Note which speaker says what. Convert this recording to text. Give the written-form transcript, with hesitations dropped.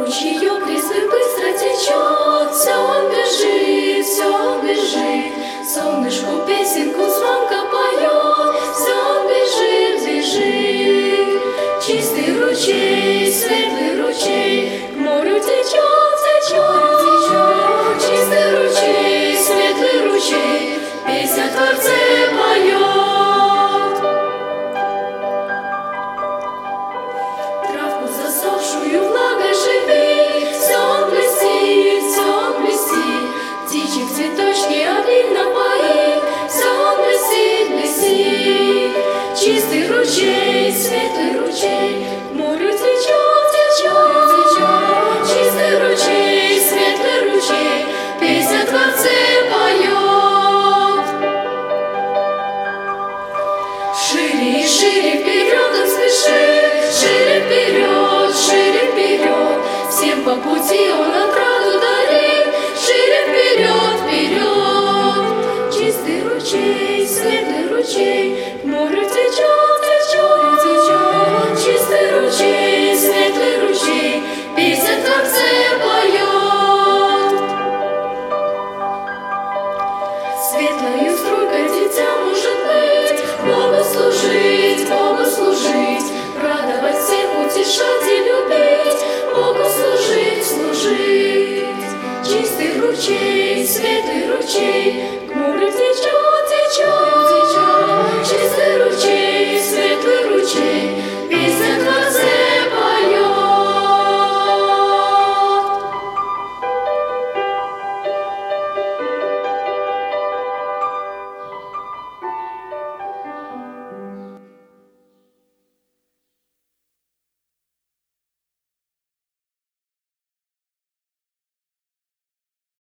Speaker 1: Ручеек резвый быстро течет, все он бежит, солнышку песенку звонко поет, все он бежит, бежит. Чистый ручей, светлый ручей, к морю течет, течет, течет. Чистый ручей, светлый ручей, песнь о Творце поет. Травку засохшую влагой живи, все он блестит, птичек цветочки обильно поит, все он блестит, блестит. Чистый ручей, светлый ручей, к морю течет, течет, течет. Чистый ручей, светлый ручей, песнь о Творце поет. Шире и шире вперед он спешит, шире вперед, всем по пути он отраду дарит, шире вперед, вперед. Чистый ручей, светлый ручей, к морю течет.